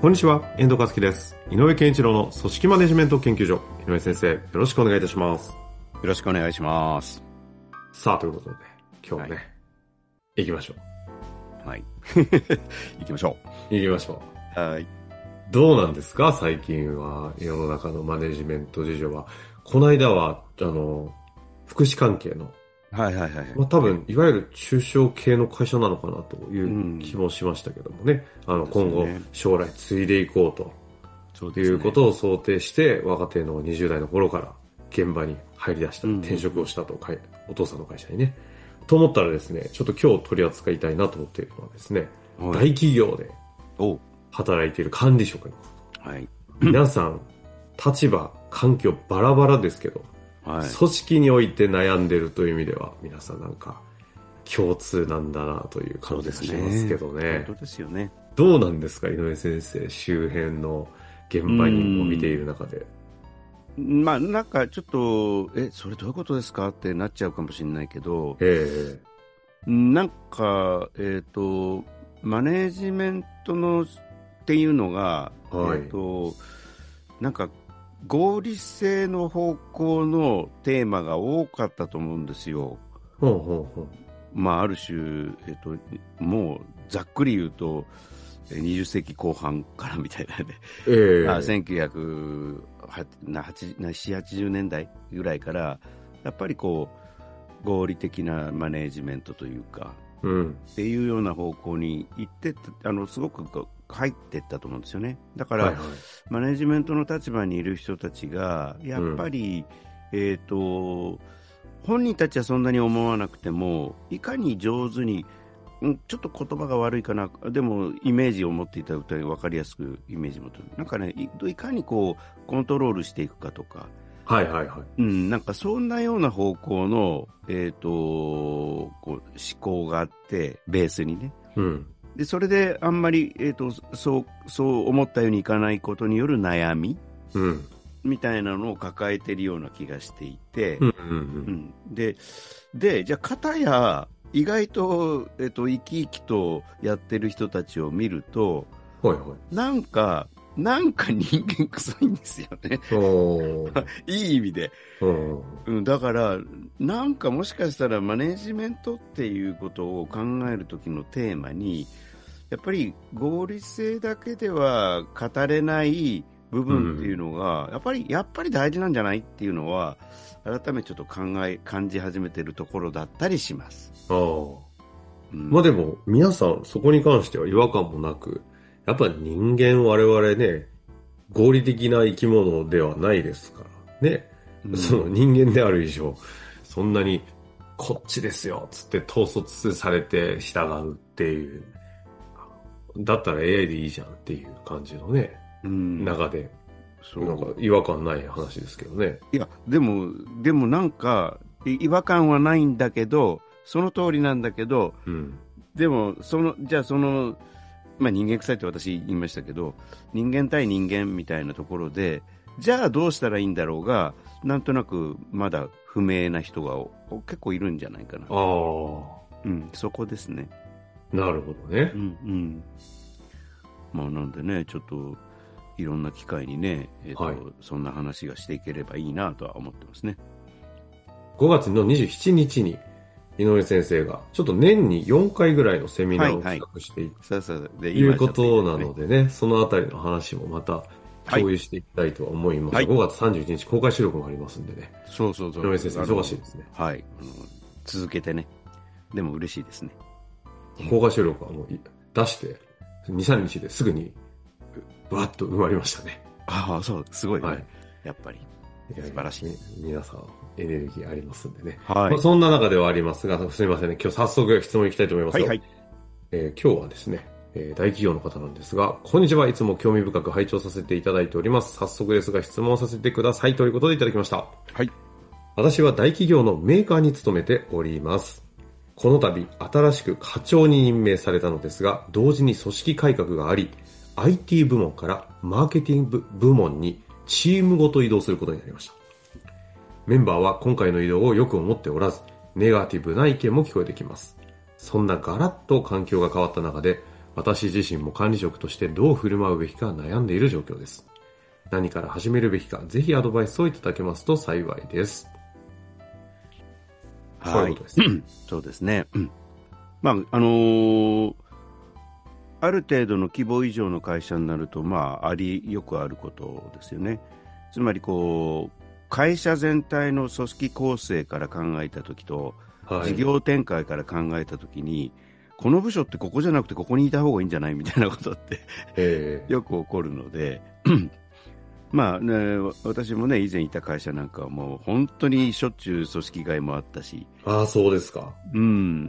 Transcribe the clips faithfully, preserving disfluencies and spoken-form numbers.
こんにちは、遠藤和樹です。井上健一郎の組織マネジメント研究所。井上先生、よろしくお願いいたします。よろしくお願いします。 さあ、ということで、今日はね、はい、行きましょう。はい。行きましょう。行きましょう。はい。 どうなんですか、最近は、世の中のマネジメント事情は。この間は、あの、福祉関係の、 はいはいはい。 まあ多分、いわゆる中小系の会社なのかなという気もしましたけどもね。うん、あの、今後、将来継いでいこうと。そうですね。いうことを想定して、若手のにじゅう代の頃から現場に入り出した、転職をしたと、お父さんの会社にね。と思ったらですね、ちょっと今日取り扱いたいなと思っているのはですね、はい、大企業で働いている管理職の。 はい。 皆さん、立場、環境バラバラですけど、はい、組織において悩んでるという意味では、皆さんなんか共通なんだなという感じがしますけどね。 本当ですよね。 どうなんですか、井上先生、周辺の現場にも見ている中で。 まあ、なんかちょっと、え、それどういうことですかってなっちゃうかもしれないけど、 ええなんか、えっと、マネージメントのっていうのが、はい、えっと、なんか、合理性の方向のテーマが多かったと思うんですよ。 ほうほうほう。 まあ、ある種、えっと、もうざっくり言うと、にじゅっ世紀後半からみたいなね、えーまあ、せんきゅうひゃくはちじゅう、はちじゅうねんだいぐらいからやっぱりこう合理的なマネージメントというか、うん、っていうような方向に行ってあのすごく入っていったと思うんですよね。だから、はいはい、マネージメントの立場にいる人たちがやっぱり、うん、えーと、本人たちはそんなに思わなくてもいかに上手にちょっと言葉が悪いかな、でもイメージを持っていただくと分かりやすくイメージを持ってなんかね、いかにこうコントロールしていくかとか、 はいはいはい、 うん、なんかそんなような方向の、えーと、こう思考があってベースにね、うん、でそれであんまり、えーと、そうそう思ったようにいかないことによる悩み、うん、みたいなのを抱えているような気がしていて、うんうんうんうん、で, でじゃあ片や意外と、えっと、生き生きとやってる人たちを見ると、はいはい、なんか、なんか人間臭いんですよね。いい意味で。うん、だから、なんかもしかしたらマネジメントっていうことを考えるときのテーマに、やっぱり合理性だけでは語れない部分っていうのが、うん、やっぱり、やっぱり大事なんじゃないっていうのは、改めてちょっと考え、感じ始めているところだったりします。 ああ、うん、まあでも皆さんそこに関しては違和感もなく、やっぱり人間我々ね、合理的な生き物ではないですからね、うん、その人間である以上そんなにこっちですよつって統率されて従うっていう、だったら エーアイ でいいじゃんっていう感じのね、うん、中でなんか違和感ない話ですけどね。 いやでもでもなんか違和感はないんだけど、その通りなんだけど、うん、でもそのじゃあその、まあ、人間臭いって私言いましたけど、人間対人間みたいなところでじゃあどうしたらいいんだろうが、なんとなくまだ不明な人が結構いるんじゃないかな。ああ、うん、そこですね。 なるほどね。 うんうん。まあなんでね、ちょっといろんな機会にね、えーとはい、そんな話がしていければいいなとは思ってますね。 ごがつのにじゅうしちにちに井上先生がちょっと年によんかいぐらいのセミナーを企画しているということなのでね、そのあたりの話もまた共有していきたいと思います。はい、ごがつさんじゅういちにち公開収録もありますんでね。 そうそうそう。 井上先生忙しいですね。 はい、あの続けてね。でも嬉しいですね。 公開収録はもう出してに、さんにちですぐにわっと埋まりましたね。 ああ、そうすごいね、はい、やっぱり素晴らしい。 皆さんエネルギーありますんでね。はい。まあ、そんな中ではありますが、すみませんね。今日早速質問いきたいと思いますよ。はいはい。えー、今日はですね、えー、大企業の方なんですが、こんにちは。いつも興味深く拝聴させていただいております。早速ですが質問させてくださいということでいただきました。はい。私は大企業のメーカーに勤めております。この度新しく課長に任命されたのですが、同時に組織改革があり、アイティー 部門からマーケティング部門にチームごと移動することになりました。メンバーは今回の移動をよく思っておらず、ネガティブな意見も聞こえてきます。そんなガラッと環境が変わった中で、 私自身も管理職としてどう振る舞うべきか悩んでいる状況です。何から始めるべきか、ぜひアドバイスをいただけますと幸いです。 はい。そういうことです。そうですね。うん、まあ、あのー、ある程度の規模以上の会社になると、まあ、あり、よくあることですよね。つまり、こう、会社全体の組織構成から考えたときと、はい、事業展開から考えたときに、この部署ってここじゃなくてここにいた方がいいんじゃないみたいなことってよく起こるので、まあね、私もね、以前いた会社なんかはもう本当にしょっちゅう組織替えもあったし。 ああ、そうですか。 うん、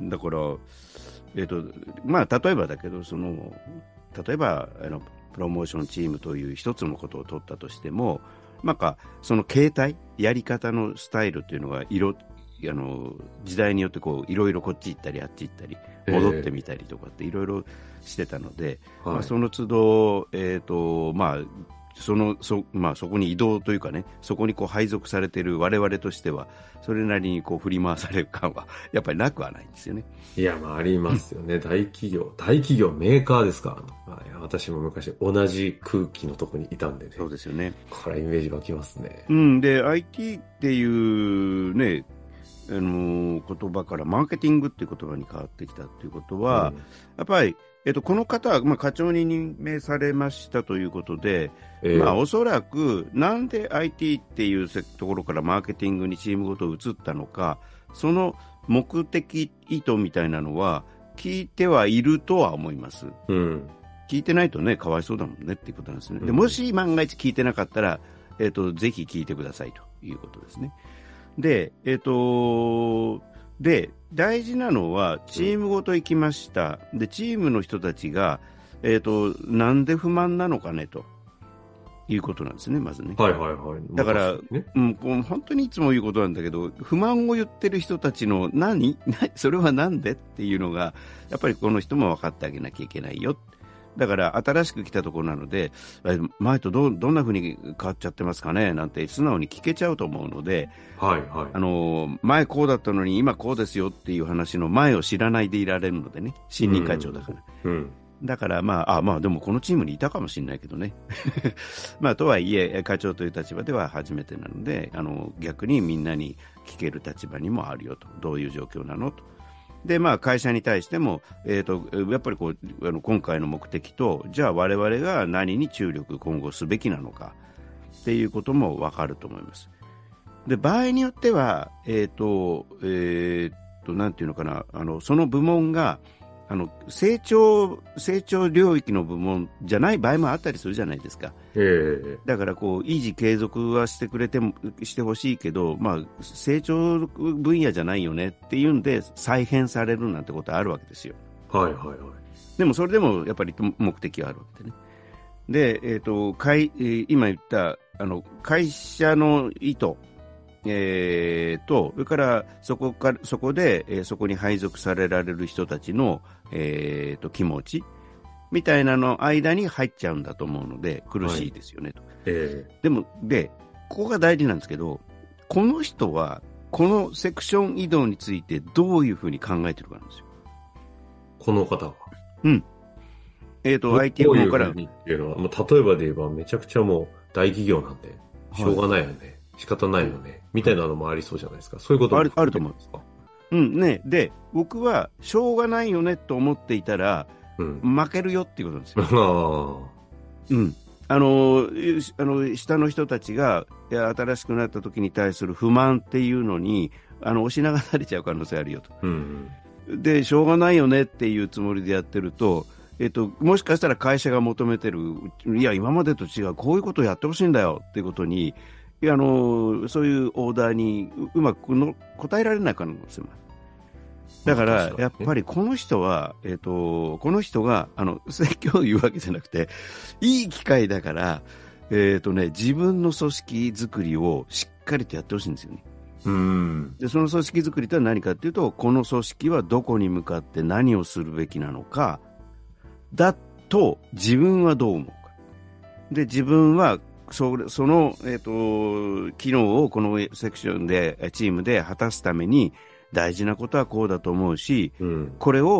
だから、えっと、まあ例えばだけど、その、例えば、あの、プロモーションチームという一つのことを取ったとしても、なんか、その形態、やり方のスタイルというのが色、あの、時代によってこう、いろいろこっち行ったりあっち行ったり、戻ってみたりとかっていろいろしてたので、えーまあ、その都度、えっと、まあ、そのそまあ、そこに移動というかね、そこにこう配属されている我々としては、それなりにこう振り回される感はやっぱりなくはないんですよね。 いや、まあ、ありますよね。大企業、大企業、メーカーですから、まあ、私も昔同じ空気のとこにいたんでね。 そうですよね。 これはイメージ湧きますね。 うん、で、アイティー っていうね、あのー、言葉からマーケティングっていう言葉に変わってきたっていうことは、うん、やっぱり、えっと、この方は、まあ、課長に任命されましたということで、えーまあ、おそらくなんで アイティー っていうところからマーケティングにチームごと移ったのか、その目的意図みたいなのは聞いてはいるとは思います、うん、聞いてないとね、かわいそうだもんねっていうことなんですね、うん、でもし万が一聞いてなかったら、えっと、ぜひ聞いてくださいということですね。で、えっと、で、大事なのは、チームごと行きました。で、チームの人たちが、えっと、なんで不満なのかね、ということなんですね、まずね。 はいはいはい。 だから、ね、うん、本当にいつも言うことなんだけど、不満を言ってる人たちの何それはなんでっていうのが、やっぱりこの人も分かってあげなきゃいけないよ。だから新しく来たところなので、前と ど, どんな風に変わっちゃってますかねなんて素直に聞けちゃうと思うので、はいはい、あの前こうだったのに今こうですよっていう話の前を知らないでいられるのでね、新任会長だから、うんうん、だからまあ、あまあでもこのチームにいたかもしれないけどねまあとはいえ課長という立場では初めてなので、あの逆にみんなに聞ける立場にもあるよと、どういう状況なのと。でまあ、会社に対しても、えーと、やっぱりこうあの今回の目的と、じゃあ我々が何に注力今後すべきなのかっていうことも分かると思います。で場合によっては、えーとえーとなんていうのかな、あのその部門があの成長成長領域の部門じゃない場合もあったりするじゃないですか。えー、だからこう維持継続はしてくれてもしてほしいけど、まあ、成長分野じゃないよねっていうんで再編されるなんてことあるわけですよ。はいはいはい。でもそれでもやっぱり目的があるわけでね。で、えーと、会今言ったあの会社の意図、えー、とそれからそこからそこで、えー、そこに配属されられる人たちの、えー、と気持ちみたいなの間に入っちゃうんだと思うので苦しいですよね、はい、と、えー、でもでここが大事なんですけど、この人はこのセクション移動についてどういうふうに考えてるかなんですよ。 この方はうんえー、と アイティー の方からっていうのは、まあ、例えばで言えばめちゃくちゃもう大企業なんでしょうがないよね、はい、仕方ないよね、みたいなのもありそうじゃないですか。そういうこともある、 あると思うんですか。うんね、で僕はしょうがないよねと思っていたら、うん、負けるよっていうことなんですよ。うん、あのあの下の人たちがいや新しくなった時に対する不満っていうのにあの押し流されちゃう可能性あるよと、うんうん、でしょうがないよねっていうつもりでやってると、えっと、もしかしたら会社が求めてる、いや今までと違うこういうことをやってほしいんだよっていうことに、いやあのそういうオーダーにうまくの答えられない可能性もある。だからやっぱりこの人は、えっと、この人があの説教を言うわけじゃなくて、いい機会だから、えっとね、自分の組織作りをしっかりとやってほしいんですよね。うんでその組織作りとは何かというと、この組織はどこに向かって何をするべきなのかだと自分はどう思うかで、自分はそ, その、えーと、機能をこのセクションでチームで果たすために大事なことはこうだと思うし、うん、これを、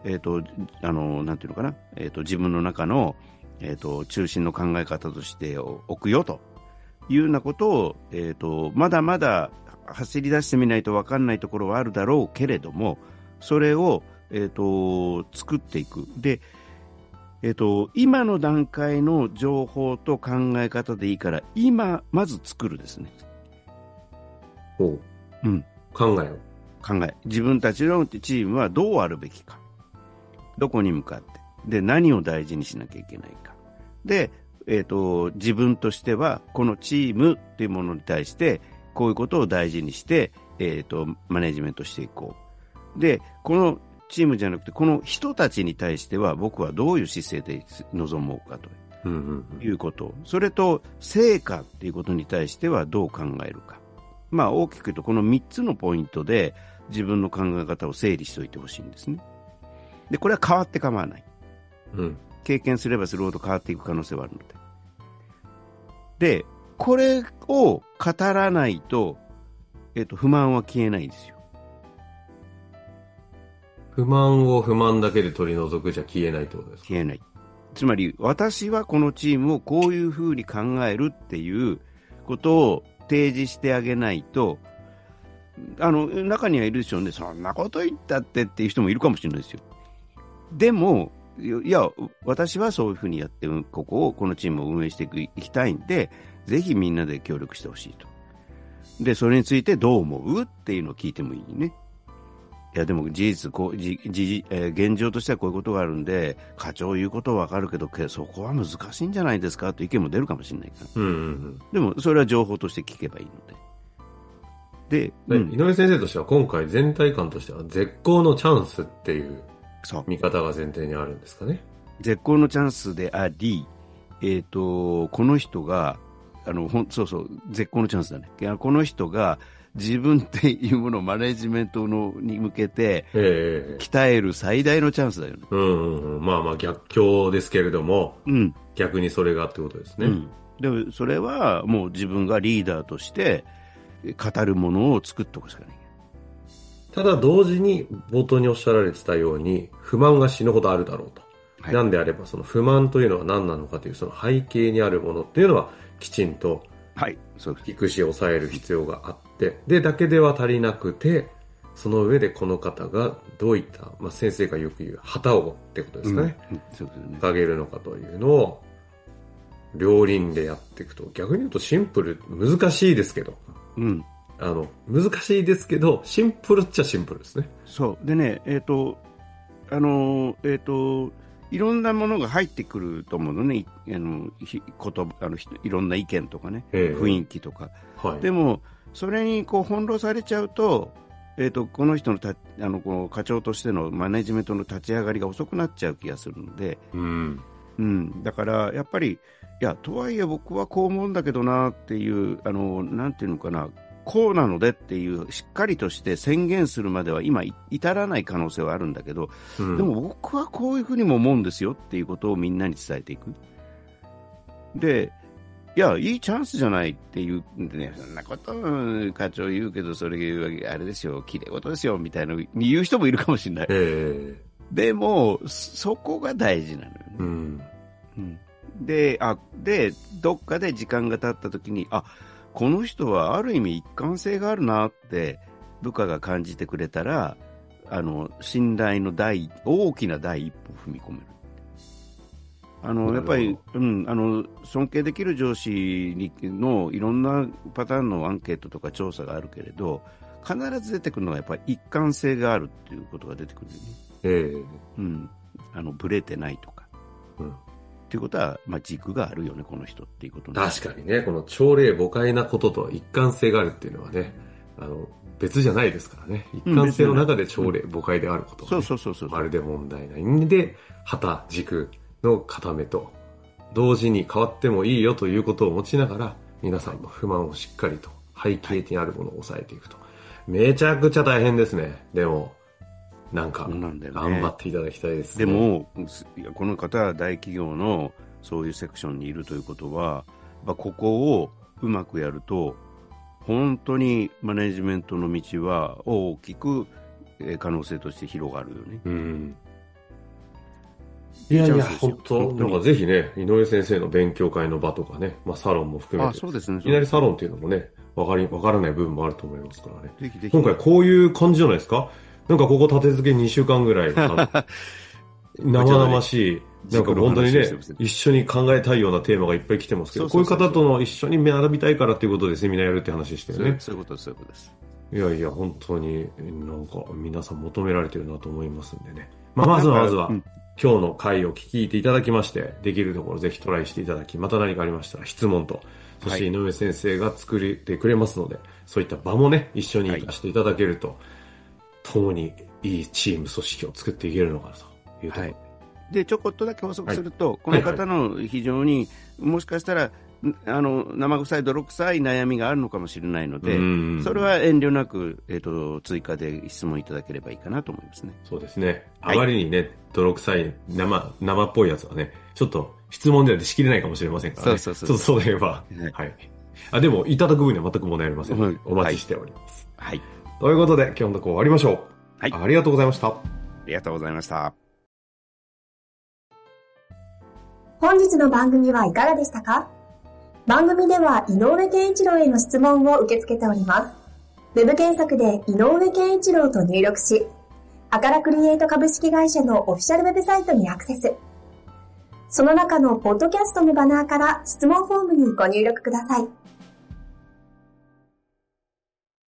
えーと、あの、なんていうのかな、えーと、自分の中の、えーと、中心の考え方として置くよというようなことを、えーと、まだまだ走り出してみないと分かんないところはあるだろうけれども、それを、えーと、作っていく。で、えーと、今の段階の情報と考え方でいいから、今、まず作るですね。 おう。 うん。 考えを。 考え。自分たちのチームはどうあるべきか。どこに向かって。で、何を大事にしなきゃいけないか。で、えーと、自分としては、このチームっていうものに対して、こういうことを大事にして、えーと、マネジメントしていこう。で、このチームじゃなくて、この人たちに対しては、僕はどういう姿勢で臨もうかということ。それと、成果っていうことに対してはどう考えるか。まあ、大きく言うと、このみっつのポイントで、自分の考え方を整理しておいてほしいんですね。で、これは変わって構わない。 うん。 経験すればするほど変わっていく可能性はあるので。で、これを語らないと、えっと、不満は消えないんですよ。 不満を不満だけで取り除くじゃ消えないってことですか？ 消えない。つまり、私はこのチームをこういうふうに考えるっていうことを提示してあげないと、あの、中にはいるでしょうね。そんなこと言ったってっていう人もいるかもしれないですよ。でも、いや、私はそういうふうにやって、ここを、このチームを運営していきたいんで、ぜひみんなで協力してほしいと。で、それについてどう思うっていうのを聞いてもいいね。いや、でも事実、こう、じ、じ、えー、現状としてはこういうことがあるんで、課長言うことはわかるけど、そこは難しいんじゃないですかという意見も出るかもしれないから。 うんうんうん。 でも、それは情報として聞けばいいので。で、 うん、井上先生としては今回全体感としては絶好のチャンスっていう見方が前提にあるんですかね。 絶好のチャンスであり、えーと、この人があのほんそうそう絶好のチャンスだね。この人が自分っていうものをマネジメントのに向けて鍛える最大のチャンスだよね。 うんうんうん、まあまあ逆境ですけれども、 うん、 逆にそれがってことですね。 うん、でもそれはもう自分がリーダーとして語るものを作っておくしかない。 ただ同時に冒頭におっしゃられてたように不満が死ぬほどあるだろうと、はい、なんであればその不満というのは何なのかというその背景にあるものっていうのはきちんと聞くし抑える必要があって、でだけでは足りなくて、その上でこの方がどういった、まあ、先生がよく言う旗をってことですかね、うん、そうですね、掲げるのかというのを両輪でやっていくと、逆に言うとシンプル難しいですけど、 うん、 あの難しいですけどシンプルっちゃシンプルですね。 そうでね、えっ、ー、とあのえっ、ー、といろんなものが入ってくると思うのね、あのことあのいろんな意見とかね、えー、雰囲気とか、はい、でもそれにこう翻弄されちゃうと、えー、とこの人のたあのこの課長としてのマネジメントの立ち上がりが遅くなっちゃう気がするので、 うんうん、だからやっぱりいやとはいえ僕はこう思うんだけどなっていうあのなんていうのかな、こうなのでっていうしっかりとして宣言するまでは今至らない可能性はあるんだけど、うん、でも僕はこういうふうにも思うんですよっていうことをみんなに伝えていく。で、いやいいチャンスじゃないっていうんでね、そんなこと課長言うけどそれあれですよ、綺麗事ですよみたいな言う人もいるかもしれない、 えー、 でもそこが大事なのよね、 うんうん、で、あでどっかで時間が経った時に、あこの人はある意味一貫性があるなって部下が感じてくれたら、あの信頼の第大きな第一歩を踏み込める。あのやっぱり、うん、あの尊敬できる上司にのいろんなパターンのアンケートとか調査があるけれど、必ず出てくるのはやっぱり一貫性があるっていうことが出てくるよね。 えーうん、あのブレてないとか、うんということは、まあ、軸があるよねこの人っていうことなんです。 確かにね、この朝令暮改なことと一貫性があるっていうのはね、あの別じゃないですからね。一貫性の中で朝令暮改であることは、ね、 うん、そうそうそうそう、 まるで問題ないんで、旗軸の固めと同時に変わってもいいよということを持ちながら、皆さんの不満をしっかりと背景にあるものを抑えていくと、めちゃくちゃ大変ですね。でもなんか頑張っていただきたいですね。 でもこの方は大企業のそういうセクションにいるということは、ここをうまくやると本当にマネジメントの道は大きく可能性として広がるよね。 うん、 いやいや、本当なんかぜひね、井上先生の勉強会の場とかね、まあサロンも含めて。 あ、そうですね。 いきなりサロンっていうのもね、わかり、わからない部分もあると思いますからね。ぜひぜひ今回こういう感じじゃないですか？なんかここ立て付けにしゅうかんぐらい、生々しい、なんか本当にね、一緒に考えたいようなテーマがいっぱい来てますけど、こういう方との一緒に学びたいからっていうことでセミナーやるって話してるね。 そういうことです、そういうことです。 いやいや、本当になんか皆さん求められてるなと思いますんでね。まあ、まずはまずは、うん、今日の回を聞いていただきまして、できるところぜひトライしていただき、また何かありましたら質問と、そして井上先生が作ってくれますので、はい、そういった場もね、一緒に活かしていただけると、はい、共にいいチーム組織を作っていけるのかなというところ。はい、 で、ちょこっとだけ補足すると、はい、この方の非常に、もしかしたら、あの生臭い泥臭い悩みがあるのかもしれないので、それは遠慮なく、えーと、追加で質問いただければいいかなと思いますね。 そうですね。あまりにね、はい、泥臭い生生っぽいやつはね、ちょっと質問ではしきれないかもしれませんからね。そうそうそう。ちょっとそういえば、はい、はい。あ、でもいただく分には全く問題ありませんので、お待ちしております。はい。ということで今日のところ終わりましょう。はい。ありがとうございました。ありがとうございました。 本日の番組はいかがでしたか？番組では井上健一郎への質問を受け付けております。ウェブ検索で井上健一郎と入力し、アカラクリエイト株式会社のオフィシャルウェブサイトにアクセス。その中のポッドキャストのバナーから質問フォームにご入力ください。